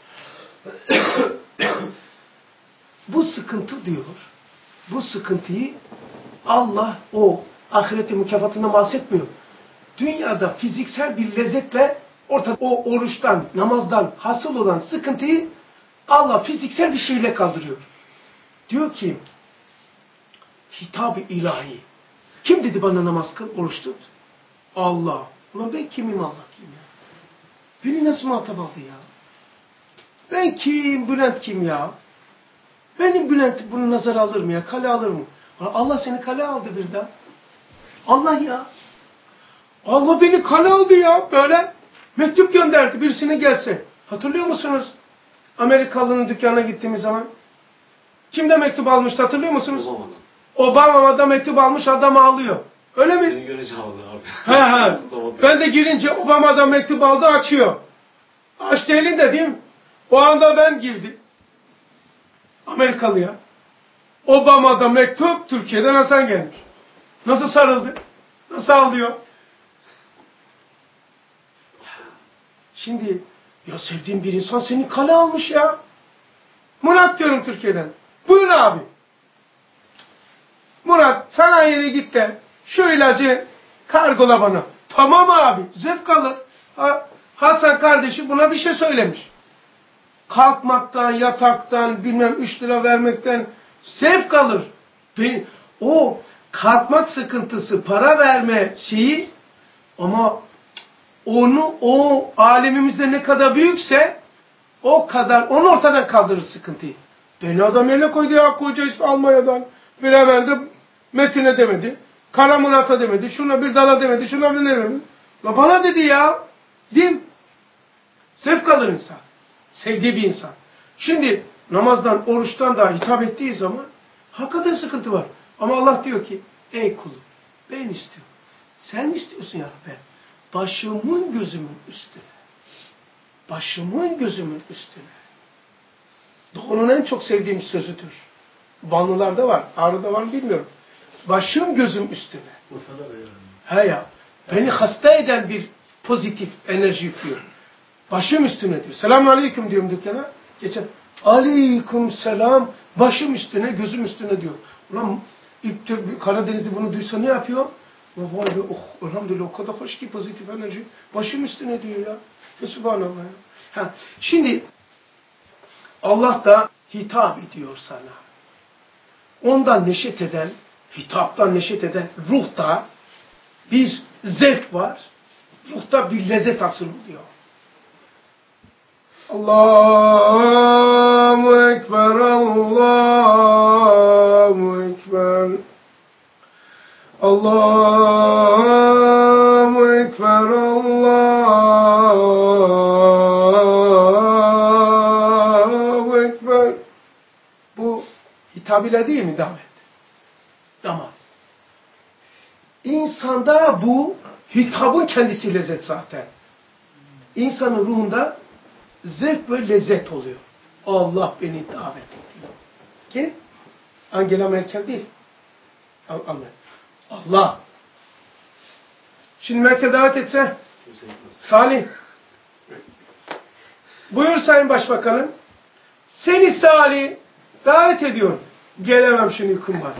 A: Bu sıkıntı diyor, bu sıkıntıyı Allah o ahirette mükafatından bahsetmiyor. Dünyada fiziksel bir lezzetle ortada o oruçtan, namazdan hasıl olan sıkıntıyı Allah fiziksel bir şeyle kaldırıyor. Diyor ki hitap-ı ilahi. Kim dedi bana namaz kıl, oruç tut? Allah. Ulan ben kimim Allah kim ya? Beni nasıl muhatap aldı ya? Ben kim? Bülent kim ya? Benim Bülent bunu nazar alır mı ya? Kale alır mı? Allah seni kale aldı bir daha. Allah ya. Allah beni kale aldı ya. Böyle mektup gönderdi birisine gelse. Hatırlıyor musunuz? Amerikalı'nın dükkanına gittiğimiz zaman. Kimde mektup almıştı hatırlıyor musunuz? Obama'da mektup almış adam ağlıyor. Öyle mi?
C: Seni görünce aldı abi.
A: Ben de girince Obama'da mektup aldı açıyor. Açtı elinde değil mi? O anda ben girdim. Amerikalıya. Obama'da mektup Türkiye'den Hasan gelmiş. Nasıl sarıldı? Nasıl ağlıyor? Şimdi ya sevdiğim bir insan seni kale almış ya. Murat diyorum Türkiye'den. Buyur abi. Murat falan yere git de şu ilacı kargola bana. Tamam abi. Zevk alır. Hasan kardeşi buna bir şey söylemiş. Kalkmaktan, yataktan, bilmem 3 lira vermekten zevk alır. O kalkmak sıkıntısı, para verme şeyi ama o alemimizde ne kadar büyükse o kadar onu ortadan kaldırır sıkıntıyı. Beni adam yerine koydu ya koca işte Almanya'dan bir evvelde Metin'e demedi. Kara Murat'a demedi. Şuna bir dala demedi. Şuna bir demedi. La bana dedi ya. Değil mi? Zevk alır insan. Sevdiği bir insan. Şimdi namazdan, oruçtan da hitap ettiği zaman Hakikaten sıkıntı var. Ama Allah diyor ki ey kulum ben istiyorum. Sen mi istiyorsun ya Rabbi? Başımın gözümün üstüne. Başımın gözümün üstüne. Doğu'nun en çok sevdiğim sözüdür. Vanlılarda var. Ağrı'da var mı bilmiyorum. Başım gözüm üstüne.
C: Urfa'da da yani.
A: He ya. Beni hasta eden bir pozitif enerji yüklüyor. Başım üstüne diyor. Selamun aleyküm diyorum dükkana. Geçen aleyküm selam. Başım üstüne, gözüm üstüne diyor. Ulan ilk Karadeniz'de bunu duysa ne yapıyor? Vay be, oh elhamdülillah o kadar hoş ki pozitif enerji. Başım üstüne diyor ya. Subhanallah ya. Ha, şimdi Allah da hitap ediyor sana. Ondan neşet eden, hitaptan neşet eden ruhta bir zevk var. Ruhta bir lezzet hasıl oluyor. Allahu Ekber, Allahu Ekber. Allahu Ekber, Allahu Ekber. Bu hitap ile değil mi davet? Namaz. İnsanda bu hitabın kendisi lezzet zaten. İnsanın ruhunda zevk ve lezzet oluyor. Allah beni davet ediyor. Kim? Angela Merkel değil. Allah. Şimdi Merkel davet etse Salih. Buyur Sayın Başbakanım. Seni Salih davet ediyorum. Gelemem şimdi uykum var.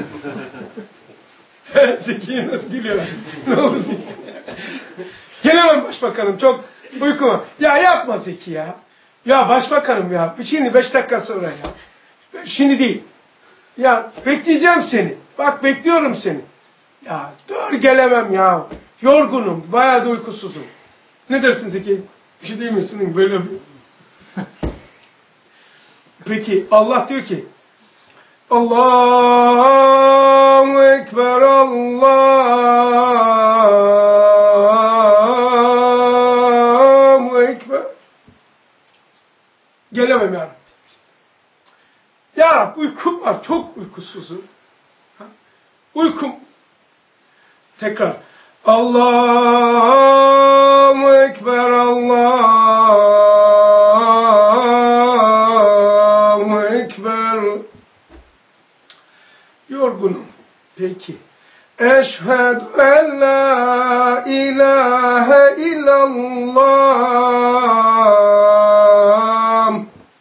A: Zeki nasıl gülüyor? Ne oldu Zeki? Gelemem başbakanım çok uykum var. Ya yapma Zeki ya. Ya başbakanım ya. Şimdi 5 dakika sonra ya. Şimdi değil. Ya bekleyeceğim seni. Bak bekliyorum seni. Ya dur gelemem ya. Yorgunum. Bayağı da uykusuzum. Ne dersin Zeki? Bir şey değil mi? Senin böyle bir... Peki Allah diyor ki Allahu Ekber, Allahu Ekber. Gelemem ya Rabbi. Ya Rabbi uykum var. Çok uykusuzum. Uykum. Tekrar. Allahu Ekber, Allahu Ekber. Yorgunum. Peki. Eşhedü en la ilahe illallah.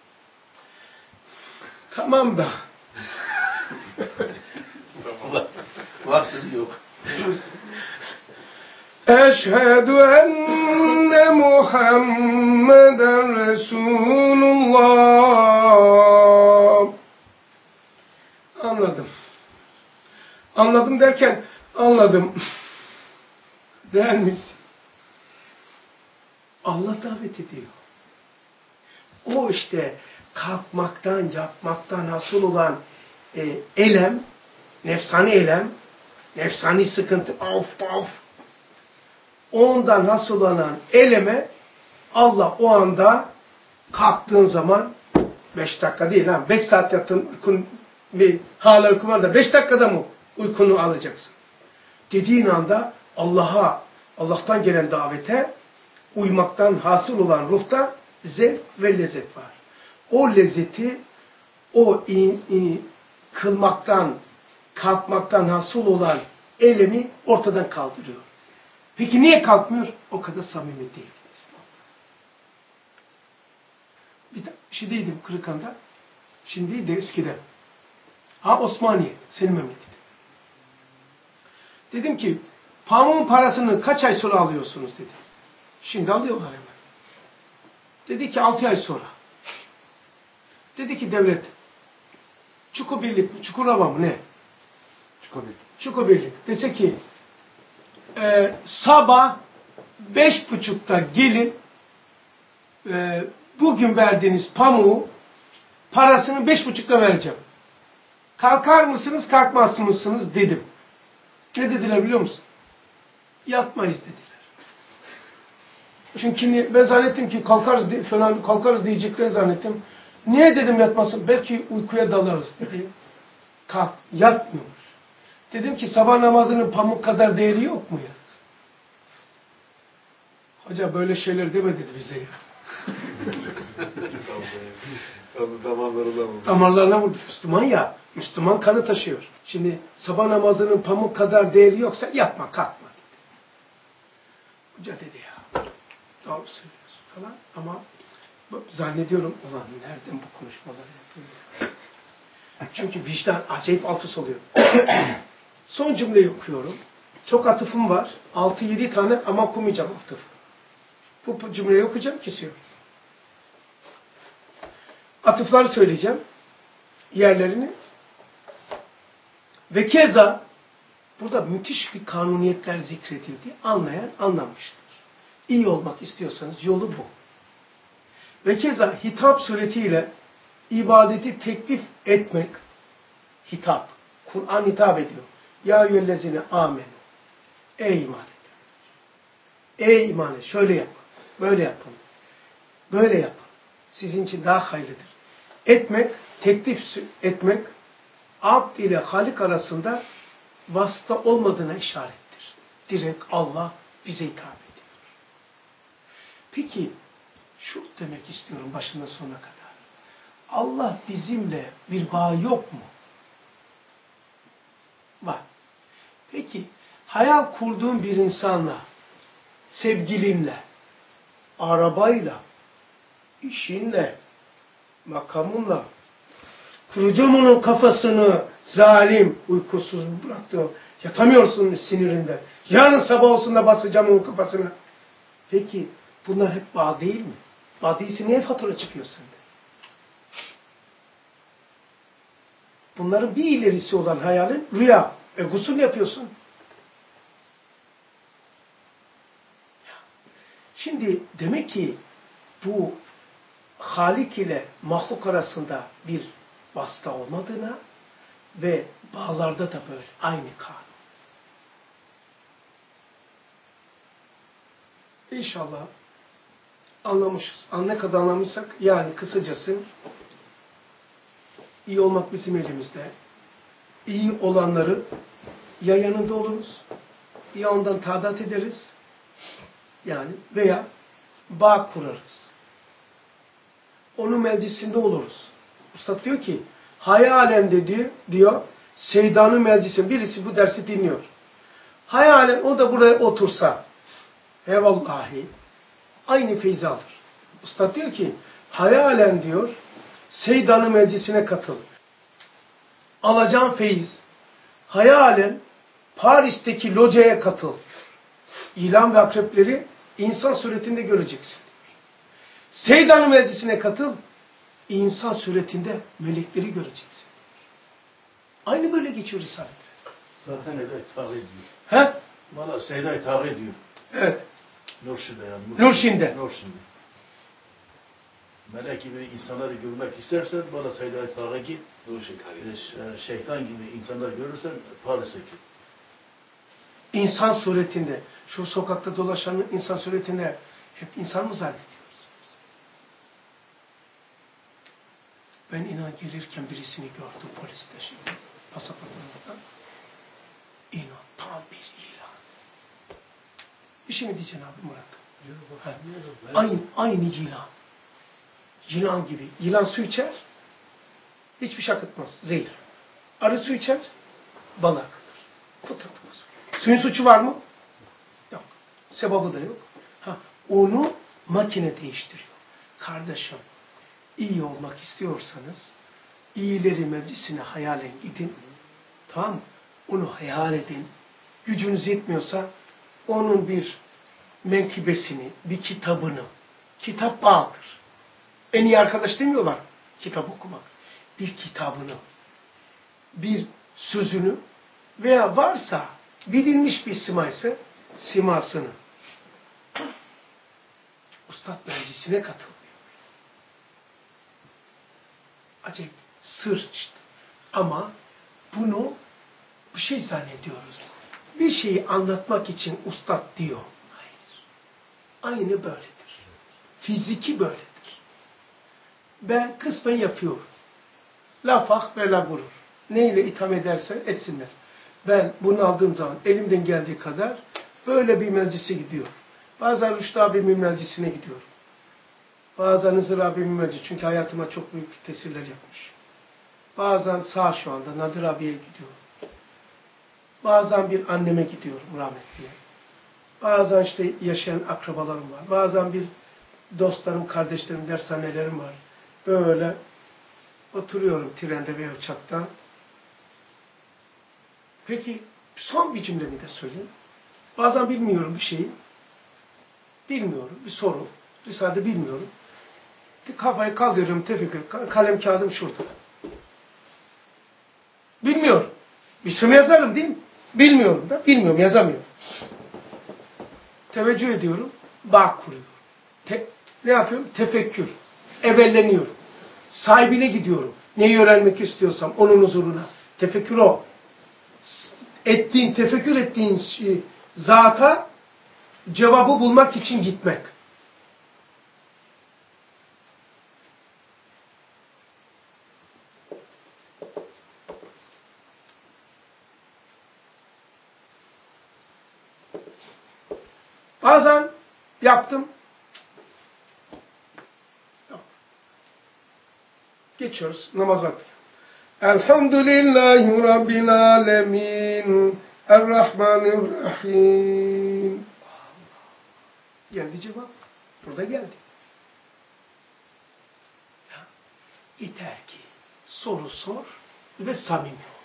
A: Tamam da.
B: Vakti yok.
A: Eşhedü enne Muhammeden Resulullah. Anladım. Anladım derken anladım. Der misin? Allah davet ediyor. O işte kalkmaktan, yapmaktan hasıl olan elem, nefsani elem, nefsani sıkıntı, of. Ondan hasıl olan eleme Allah o anda kalktığın zaman 5 dakika değil ha 5 saat yattın uykun hala uykun var da 5 dakikada mı uykunu alacaksın? Dediğin anda Allah'tan gelen davete uymaktan hasıl olan ruhta zevk ve lezzet var. O lezzeti o kılmaktan, kalkmaktan hasıl olan elemi ortadan kaldırıyor. Peki niye kalkmıyor? O kadar samimi değil İslam'da. Bir şeydeydim Kırıkhan'da. Şimdi de eskiden. Osmaniye, senin memleketin. Dedim ki, pamuğun parasını kaç ay sonra alıyorsunuz dedi. Şimdi alıyorlar hemen. Dedi ki 6 ay sonra. Dedi ki devlet, Çukurbirlik mi, Çukurova mı ne? Çukurbirlik. Dese ki, sabah 5.30'da gelin, bugün verdiğiniz pamuğu parasını 5.30'da vereceğim. Kalkar mısınız, kalkmaz mısınız dedim. Ne dediler biliyor musun? Yatmayız dediler. Çünkü ben zannettim ki kalkarız diyeceklerini zannettim. Niye dedim yatmasın? Belki uykuya dalarız dedi. kalk, yatmıyormuş. Dedim ki sabah namazının pamuk kadar değeri yok mu ya? Hoca böyle şeyler deme dedi bize ya.
C: Damarlarına vurdu.
A: Damarlarına vurdu. Müslüman ya. Müslüman kanı taşıyor. Şimdi sabah namazının pamuk kadar değeri yoksa yapma, kalkma. Hoca dedi ya. Doğru söylüyorsun falan ama zannediyorum ulan nereden bu konuşmaları yapıyor? Çünkü vicdan acayip alt üst oluyor. Son cümleyi okuyorum. Çok atıfım var. 6-7 tane ama okumayacağım atıfı. Bu cümleyi okuyacağım, kesiyorum. Atıfları söyleyeceğim. Yerlerini. Ve keza burada müthiş bir kanuniyetler zikredildi. Anlayan anlamıştır. İyi olmak istiyorsanız yolu bu. Ve keza hitap suretiyle ibadeti teklif etmek, hitap. Kur'an hitap ediyor. Ya eyyühellezine amenu. Ey iman ediyor. Ey iman ediyor. Şöyle yapın. Böyle yapın. Böyle yapın. Sizin için daha hayırlıdır. Etmek, teklif etmek, abd ile Halik arasında vasıta olmadığına işarettir. Direkt Allah bize hitap ediyor. Peki, şu demek istiyorum başından sonuna kadar. Allah bizimle bir bağ yok mu? Var. Peki, hayal kurduğun bir insanla, sevgilinle, arabayla, işinle, makamınla, kuracağım onun kafasını zalim, uykusuz bıraktı. Yatamıyorsun sinirinden. Yarın sabah olsun da basacağım onun kafasına. Peki bunlar hep bağ değil mi? Bağ değilse niye fatura çıkıyor sende? Bunların bir ilerisi olan hayalin rüya. Gusül yapıyorsun. Şimdi demek ki bu Halik ile mahluk arasında bir vasıta olmadığına ve bağlarda da böyle aynı kanun. İnşallah anlamışız. Ne kadar anlamışsak yani kısacası iyi olmak bizim elimizde. İyi olanları ya yanında oluruz ya ondan taadat ederiz yani veya bağ kurarız. Onun meclisinde oluruz. Ustad diyor ki hayalen de diyor Seydan'ın meclisinde birisi bu dersi dinliyor. Hayalen o da buraya otursa vallahi aynı feyzi alır. Ustad diyor ki hayalen diyor Seydan'ın meclisine katıl. Alacağın feyiz hayalen Paris'teki locaya katıl. İlan ve akrepleri insan suretinde göreceksin. Seydan'ın meclisine katıl, insan suretinde melekleri göreceksin. Aynı böyle geçiyor Risale'de.
F: Zaten Seyda'yı takip ediyor.
A: He?
F: Valla Seyda'yı takip ediyor.
A: Evet.
F: Nurşin'de yani.
A: Nurşin'de.
F: Nurşin'de. Melek gibi insanları görmek istersen bana Seyda'yı takip et.
C: Nurşin kardeşim.
F: Şeytan gibi insanlar görürsen Paris'e git.
A: İnsan suretinde, şu sokakta dolaşan insan suretinde hep insan mı zannediyoruz? Ben inan gelirken birisini gördüm poliste şimdi. Pasaportundan. İnan tam bir ilan. Bir şey mi diyeceksin abi Murat? Aynı yılan. Yılan gibi. Yılan su içer. Hiçbir şey akıtmaz. Zehir. Arı su içer. Bal akıtır. Fıtırtıma su. Suyun suçu var mı? Yok. Sebabı da yok. Onu makine değiştiriyor. Kardeşim, iyi olmak istiyorsanız iyileri meclisine hayalen gidin. Tamam mı? Onu hayal edin. Gücünüz yetmiyorsa onun bir menkıbesini, bir kitabını, kitap bağdır. En iyi arkadaş demiyorlar kitap okumak. Bir kitabını, bir sözünü veya varsa bilinmiş bir sima ise simasını Ustad meclisine katıl diyor. Acayip sır işte. Ama bunu bir şey zannediyoruz. Bir şeyi anlatmak için ustad diyor. Hayır. Aynı böyledir. Fiziki böyledir. Ben kısmen yapıyorum. La fakh ve la gurur. neyle itham ederse etsinler. Ben bunu aldığım zaman elimden geldiği kadar böyle bir meclise gidiyorum. Bazen Rüştü abimin meclisine gidiyorum. Bazen Hızır abimin meclisi. Çünkü hayatıma çok büyük tesirler yapmış. Bazen sağ şu anda Nadir abiye gidiyorum. Bazen bir anneme gidiyorum rahmetliye. Bazen işte yaşayan akrabalarım var. Bazen bir dostlarım, kardeşlerim, dershanelerim var. Böyle oturuyorum trende veya uçakta. Peki son bir cümlemi de söyleyeyim. Bazen bilmiyorum bir şeyi. Bilmiyorum. Bir soru. Risalede bilmiyorum. Kafayı kaldırıyorum tefekkür. Kalem kağıdım şurada. Bilmiyorum. Bir şey yazarım değil mi? Bilmiyorum da. Bilmiyorum. Yazamıyorum. Teveccüh ediyorum. Bağ kuruyorum. Ne yapıyorum? Tefekkür. Evelleniyorum. Sahibine gidiyorum. Neyi öğrenmek istiyorsam onun huzuruna. Tefekkür o. Tefekkür ettiğin zata cevabı bulmak için gitmek. Bazen yaptım. Geçiyoruz namaz vakti. Elhamdülillahi Rabbil alemin. Errahmanirrahim. Geldi cevap. Burada geldi. Ya, yeter ki soru sor ve samimi ol.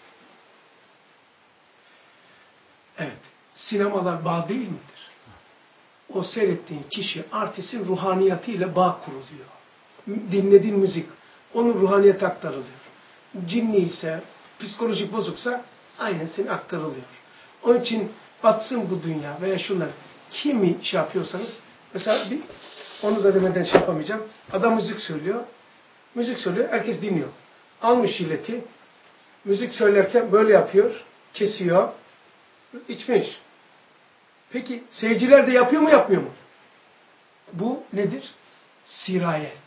A: Evet. Sinemalar bağ değil midir? O seyrettiğin kişi artistin ruhaniyetiyle bağ kuruluyor. Dinlediğin müzik onun ruhaniyeti aktarılıyor. Cinni ise, psikolojik bozuksa aynısını aktarılıyor. Onun için batsın bu dünya veya şunlar. Kimi şey yapıyorsanız, mesela onu da demeden şey yapamayacağım. Adam müzik söylüyor. Müzik söylüyor, herkes dinliyor. Almış illeti. Müzik söylerken böyle yapıyor, kesiyor. İçmiş. Peki seyirciler de yapıyor mu yapmıyor mu? Bu nedir? Sirayettir.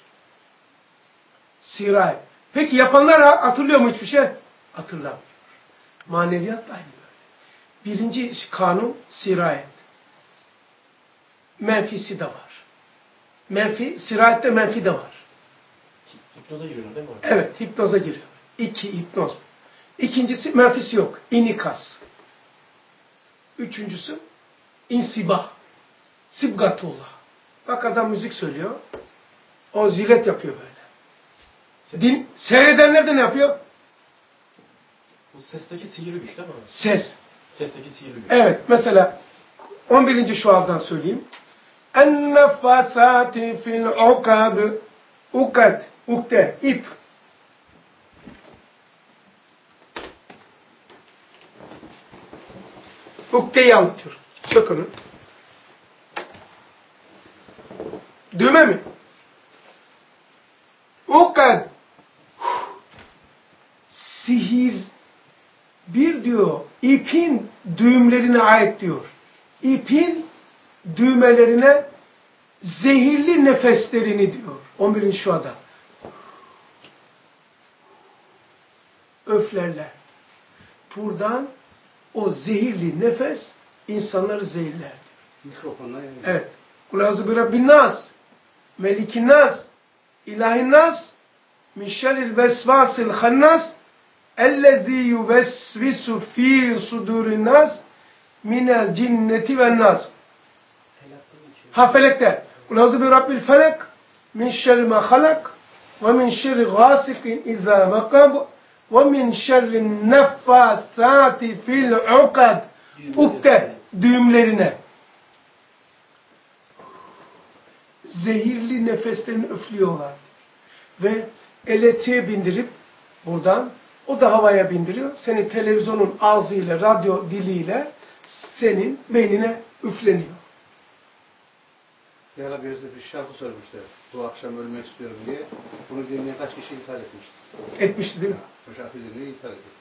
A: Sirayet. Peki yapanlar hatırlıyor mu hiçbir şey? Hatırlamıyor. Maneviyat da aynı böyle. Birinci kanun sirayet. Menfisi de var. Sirayette menfi de var.
B: Hipnoza giriyorlar değil mi?
A: Evet, hipnoza giriyor. Hipnoz. İkincisi menfisi yok. İnikas. Üçüncüsü insibah. Sibgatullah. Bak adam müzik söylüyor. O zilet yapıyor böyle. Seyredenler de ne yapıyor?
B: Bu sesteki sihirli güç değil mi?
A: Ses.
B: Sesteki sihirli güç.
A: Evet, mesela 11. şualdan söyleyeyim. En-neffâsâti fil-ukad. Ukad, ukde, ip. Ukdeyi anlatıyor. Sök onu. Düğme mi? Ukad. Sihir. Bir diyor, ipin düğümlerine ait diyor. İpin düğmelerine zehirli nefeslerini diyor. 11. şuada. Öflerler. Buradan o zehirli nefes insanları zehirler diyor.
E: Mikrofonla yani.
A: Evet. Kul auzu bi rabbin nas, melikin nas, ilahin nas, min şerril vesvasil hannas, ellezî yuvesvisu fî sudurin nas, minel cinneti ven nas. Felekte. Kul auzu bi rabbil felek, min şerri ma halak, ve min şerri gâsikin izâ mekab, ve min şerrin neffâsâti fil ukad. Ukde, düğümlerine. Zehirli nefeslerini üflüyorlar. Ve elektriğe bindirip buradan, o da havaya bindiriyor. Seni televizyonun ağzıyla, radyo diliyle senin beynine üfleniyor.
E: Bir ara birisi bir şarkı söylemişti. Bu akşam ölmek istiyorum diye. Bunu dinleyen kaç kişi intihar etmişti.
A: Etmişti değil mi?
E: Bu şarkı dinleyen intihar ediyor.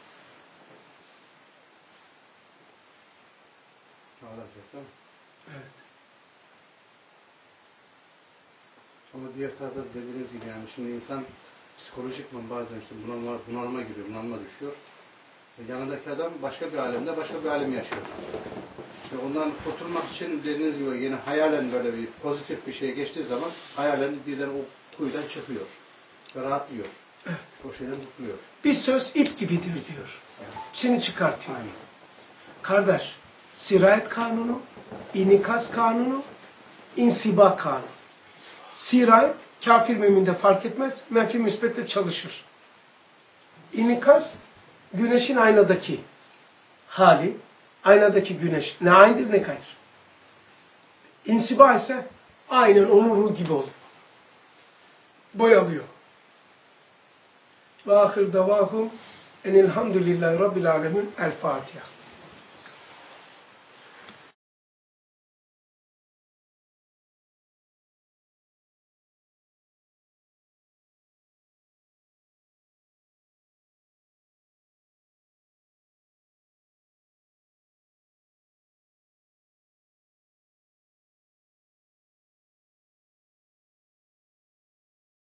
E: Ağlayacak değil mi?
A: Evet.
E: Ama diğer tarafta dediğiniz gibi yani şimdi insan psikolojikman bazen işte bunalıma giriyor, bunalıma düşüyor. Yanındaki adam başka bir alemde başka bir alem yaşıyor. İşte ondan kurtulmak için dediğiniz gibi yine hayalen böyle bir pozitif bir şey geçtiği zaman hayalen birden o kuyudan çıkıyor. Ve rahatlıyor.
A: Evet.
E: O şeyden kurtuluyor.
A: Bir söz ip gibidir diyor. Seni çıkartıyor.
E: Aynen.
A: Kardeş, sirayet kanunu, inikas kanunu, insiba kanunu. Sirayet, kafir müminde fark etmez, menfi müsbette çalışır. İnikas, güneşin aynadaki hali, aynadaki güneş ne aynıdır ne kayır. İnsiba ise aynen onun ruhu gibi oluyor. Boyalıyor. Ve ahir davahum enilhamdülillahi rabbil alemin. El Fatiha.